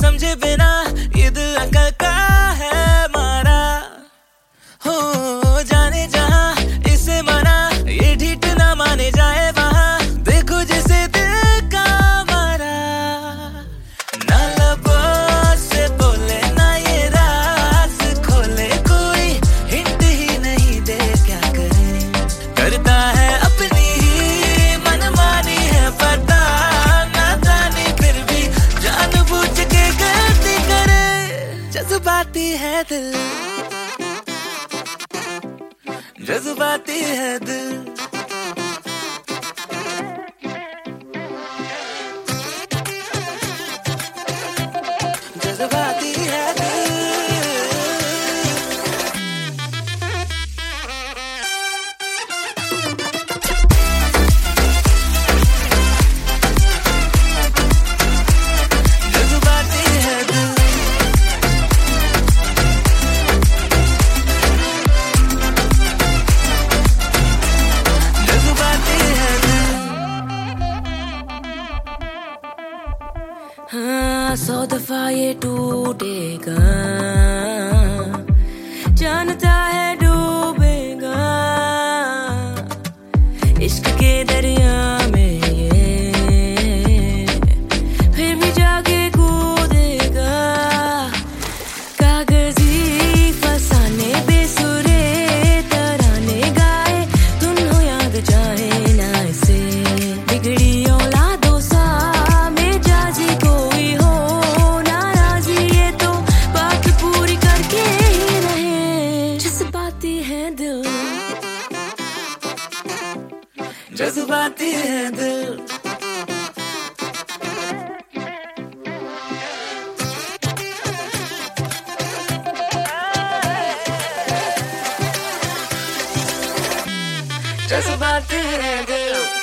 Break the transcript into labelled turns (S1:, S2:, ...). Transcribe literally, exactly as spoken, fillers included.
S1: समझे बिना ये दिल अकल का है मारा। हो जाने जहां इसे मना, ये ढीठ ना माने जाए वहां, देखो जिसे दिल का मारा। ना लबों से बोले ना ये राज खोले, कोई हिंट ही नहीं दे क्या करे। करता है अपनी ही मनमानी है पता, नादानी फिर भी जानबूझ के गलती करे। जज्बाती है दिल, जज्बाती है दिल। जज्बाती है दिल। जज्बाती है दिल। हाँ, सौ दफा ये टूटेगा, जानता है डूबेगा इश्क के दरिया में ये, फिर भी जाके कूदेगा। कागजी फसाने बेसुरे तराने गाए, तुम हो याद चाहे ना इसे। बिगड़ी औलादों सा जज्बाती है दिल। जज्बाती है दिल।